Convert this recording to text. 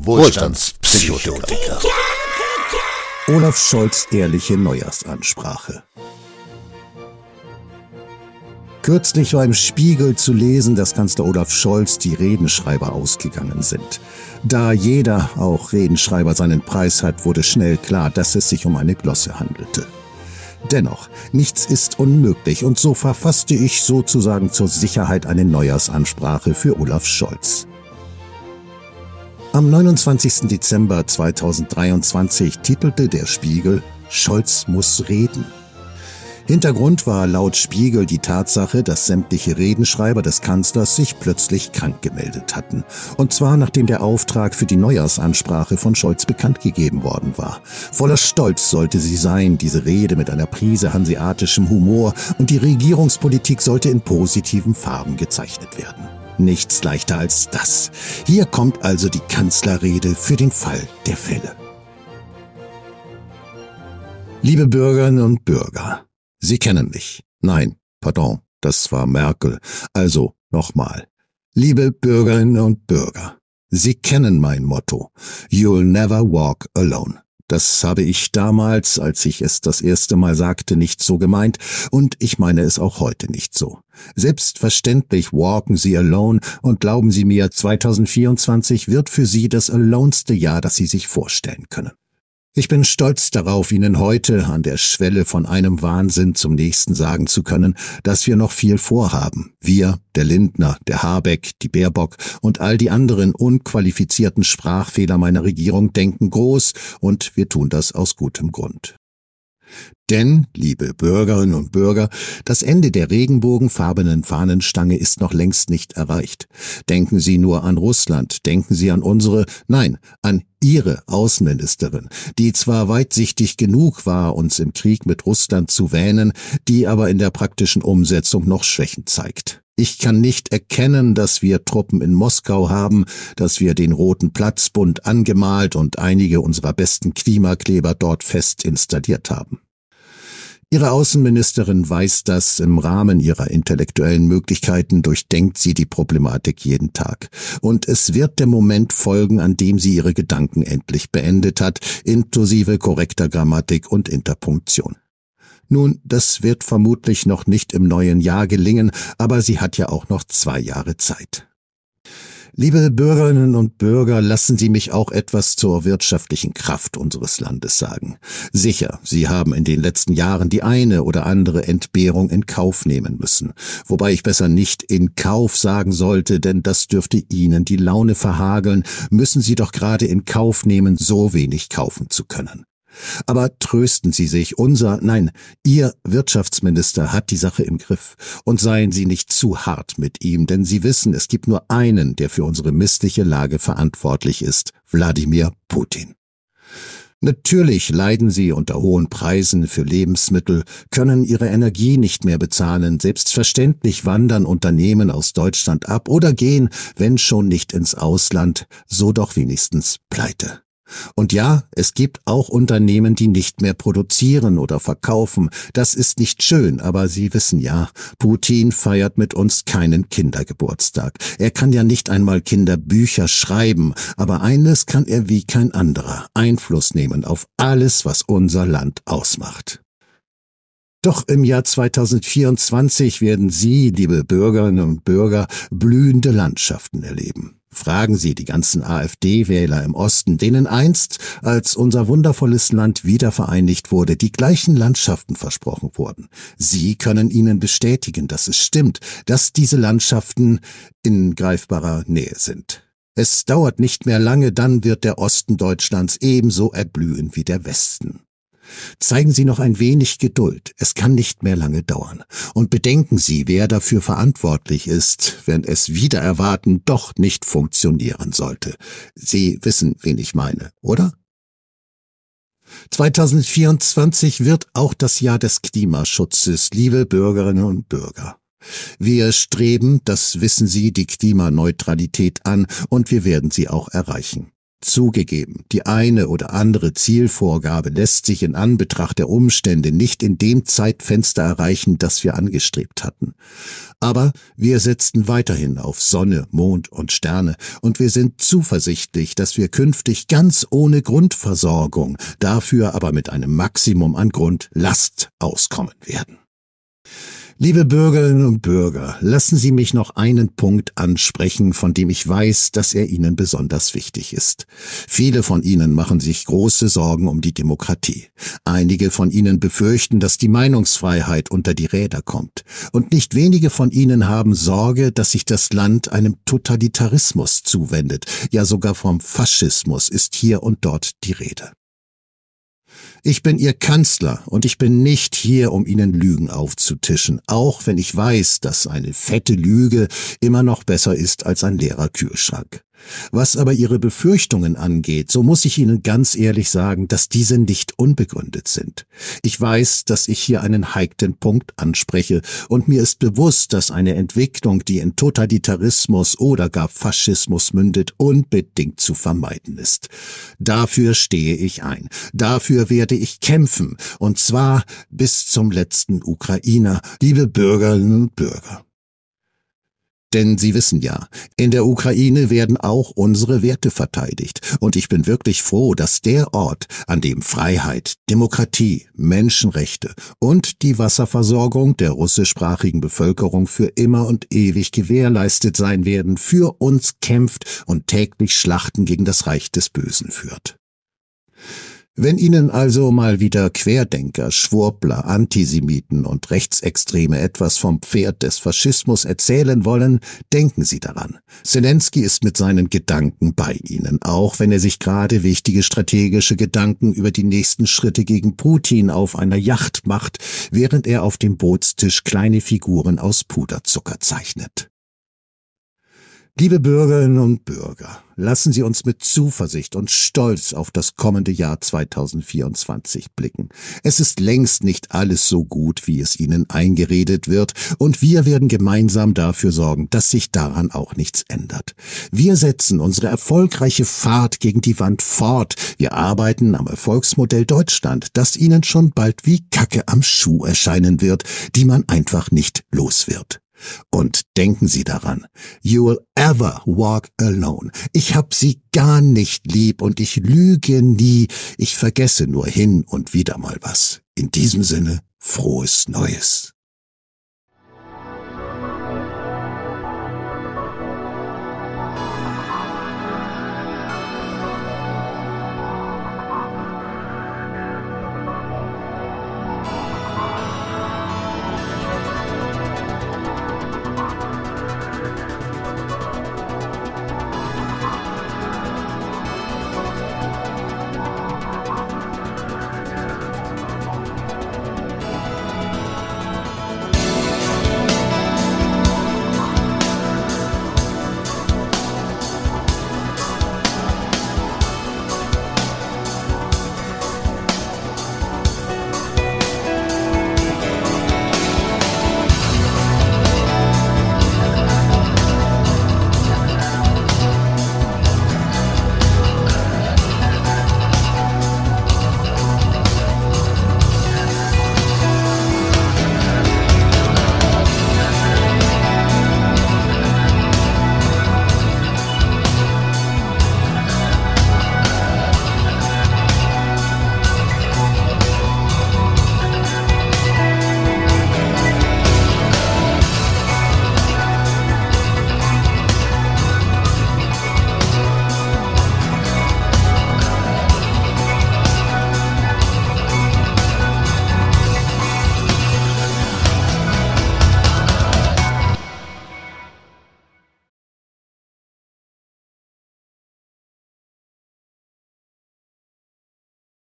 Wohlstandspsychotiker. Olaf Scholz' ehrliche Neujahrsansprache. Kürzlich war im Spiegel zu lesen, dass Kanzler Olaf Scholz die Redenschreiber ausgegangen sind. Da jeder, auch Redenschreiber, seinen Preis hat, wurde schnell klar, dass es sich um eine Glosse handelte. Dennoch, nichts ist unmöglich und so verfasste ich sozusagen zur Sicherheit eine Neujahrsansprache für Olaf Scholz. Am 29. Dezember 2023 titelte der Spiegel »Scholz muss reden«. Hintergrund war laut Spiegel die Tatsache, dass sämtliche Redenschreiber des Kanzlers sich plötzlich krank gemeldet hatten. Und zwar nachdem der Auftrag für die Neujahrsansprache von Scholz bekannt gegeben worden war. Voller Stolz sollte sie sein, diese Rede mit einer Prise hanseatischem Humor, und die Regierungspolitik sollte in positiven Farben gezeichnet werden. Nichts leichter als das. Hier kommt also die Kanzlerrede für den Fall der Fälle. Liebe Bürgerinnen und Bürger, Sie kennen mich. Nein, pardon, das war Merkel. Also nochmal. Liebe Bürgerinnen und Bürger, Sie kennen mein Motto. You'll never walk alone. Das habe ich damals, als ich es das erste Mal sagte, nicht so gemeint und ich meine es auch heute nicht so. Selbstverständlich walken Sie alone und glauben Sie mir, 2024 wird für Sie das aloneste Jahr, das Sie sich vorstellen können. Ich bin stolz darauf, Ihnen heute an der Schwelle von einem Wahnsinn zum nächsten sagen zu können, dass wir noch viel vorhaben. Wir, der Lindner, der Habeck, die Baerbock und all die anderen unqualifizierten Sprachfehler meiner Regierung denken groß und wir tun das aus gutem Grund. Denn, liebe Bürgerinnen und Bürger, das Ende der regenbogenfarbenen Fahnenstange ist noch längst nicht erreicht. Denken Sie nur an Russland, denken Sie an an Ihre Außenministerin, die zwar weitsichtig genug war, uns im Krieg mit Russland zu wähnen, die aber in der praktischen Umsetzung noch Schwächen zeigt. Ich kann nicht erkennen, dass wir Truppen in Moskau haben, dass wir den Roten Platz bunt angemalt und einige unserer besten Klimakleber dort fest installiert haben. Ihre Außenministerin weiß das, im Rahmen ihrer intellektuellen Möglichkeiten durchdenkt sie die Problematik jeden Tag. Und es wird der Moment folgen, an dem sie ihre Gedanken endlich beendet hat, inklusive korrekter Grammatik und Interpunktion. Nun, das wird vermutlich noch nicht im neuen Jahr gelingen, aber sie hat ja auch noch 2 Jahre Zeit. Liebe Bürgerinnen und Bürger, lassen Sie mich auch etwas zur wirtschaftlichen Kraft unseres Landes sagen. Sicher, Sie haben in den letzten Jahren die eine oder andere Entbehrung in Kauf nehmen müssen. Wobei ich besser nicht in Kauf sagen sollte, denn das dürfte Ihnen die Laune verhageln, müssen Sie doch gerade in Kauf nehmen, so wenig kaufen zu können. Aber trösten Sie sich, Ihr Wirtschaftsminister hat die Sache im Griff. Und seien Sie nicht zu hart mit ihm, denn Sie wissen, es gibt nur einen, der für unsere missliche Lage verantwortlich ist, Wladimir Putin. Natürlich leiden Sie unter hohen Preisen für Lebensmittel, können ihre Energie nicht mehr bezahlen, selbstverständlich wandern Unternehmen aus Deutschland ab oder gehen, wenn schon nicht ins Ausland, so doch wenigstens pleite. Und ja, es gibt auch Unternehmen, die nicht mehr produzieren oder verkaufen. Das ist nicht schön, aber Sie wissen ja, Putin feiert mit uns keinen Kindergeburtstag. Er kann ja nicht einmal Kinderbücher schreiben, aber eines kann er wie kein anderer: Einfluss nehmen auf alles, was unser Land ausmacht. Doch im Jahr 2024 werden Sie, liebe Bürgerinnen und Bürger, blühende Landschaften erleben. Fragen Sie die ganzen AfD-Wähler im Osten, denen einst, als unser wundervolles Land wiedervereinigt wurde, die gleichen Landschaften versprochen wurden. Sie können Ihnen bestätigen, dass es stimmt, dass diese Landschaften in greifbarer Nähe sind. Es dauert nicht mehr lange, dann wird der Osten Deutschlands ebenso erblühen wie der Westen. Zeigen Sie noch ein wenig Geduld, es kann nicht mehr lange dauern. Und bedenken Sie, wer dafür verantwortlich ist, wenn es wider Erwarten doch nicht funktionieren sollte. Sie wissen, wen ich meine, oder? 2024 wird auch das Jahr des Klimaschutzes, liebe Bürgerinnen und Bürger. Wir streben, das wissen Sie, die Klimaneutralität an und wir werden sie auch erreichen. Zugegeben, die eine oder andere Zielvorgabe lässt sich in Anbetracht der Umstände nicht in dem Zeitfenster erreichen, das wir angestrebt hatten. Aber wir setzten weiterhin auf Sonne, Mond und Sterne und wir sind zuversichtlich, dass wir künftig ganz ohne Grundversorgung, dafür aber mit einem Maximum an Grundlast auskommen werden. Liebe Bürgerinnen und Bürger, lassen Sie mich noch einen Punkt ansprechen, von dem ich weiß, dass er Ihnen besonders wichtig ist. Viele von Ihnen machen sich große Sorgen um die Demokratie. Einige von Ihnen befürchten, dass die Meinungsfreiheit unter die Räder kommt. Und nicht wenige von Ihnen haben Sorge, dass sich das Land einem Totalitarismus zuwendet. Ja, sogar vom Faschismus ist hier und dort die Rede. Ich bin Ihr Kanzler und ich bin nicht hier, um Ihnen Lügen aufzutischen, auch wenn ich weiß, dass eine fette Lüge immer noch besser ist als ein leerer Kühlschrank. Was aber Ihre Befürchtungen angeht, so muss ich Ihnen ganz ehrlich sagen, dass diese nicht unbegründet sind. Ich weiß, dass ich hier einen heiklen Punkt anspreche und mir ist bewusst, dass eine Entwicklung, die in Totalitarismus oder gar Faschismus mündet, unbedingt zu vermeiden ist. Dafür stehe ich ein. Dafür werde ich kämpfen, und zwar bis zum letzten Ukrainer, liebe Bürgerinnen und Bürger. Denn Sie wissen ja, in der Ukraine werden auch unsere Werte verteidigt. Und ich bin wirklich froh, dass der Ort, an dem Freiheit, Demokratie, Menschenrechte und die Wasserversorgung der russischsprachigen Bevölkerung für immer und ewig gewährleistet sein werden, für uns kämpft und täglich Schlachten gegen das Reich des Bösen führt. Wenn Ihnen also mal wieder Querdenker, Schwurbler, Antisemiten und Rechtsextreme etwas vom Pferd des Faschismus erzählen wollen, denken Sie daran. Zelensky ist mit seinen Gedanken bei Ihnen, auch wenn er sich gerade wichtige strategische Gedanken über die nächsten Schritte gegen Putin auf einer Yacht macht, während er auf dem Bootstisch kleine Figuren aus Puderzucker zeichnet. Liebe Bürgerinnen und Bürger, lassen Sie uns mit Zuversicht und Stolz auf das kommende Jahr 2024 blicken. Es ist längst nicht alles so gut, wie es Ihnen eingeredet wird, und wir werden gemeinsam dafür sorgen, dass sich daran auch nichts ändert. Wir setzen unsere erfolgreiche Fahrt gegen die Wand fort. Wir arbeiten am Erfolgsmodell Deutschland, das Ihnen schon bald wie Kacke am Schuh erscheinen wird, die man einfach nicht los wird. Und denken Sie daran, you will ever walk alone. Ich hab Sie gar nicht lieb und ich lüge nie. Ich vergesse nur hin und wieder mal was. In diesem Sinne, frohes Neues.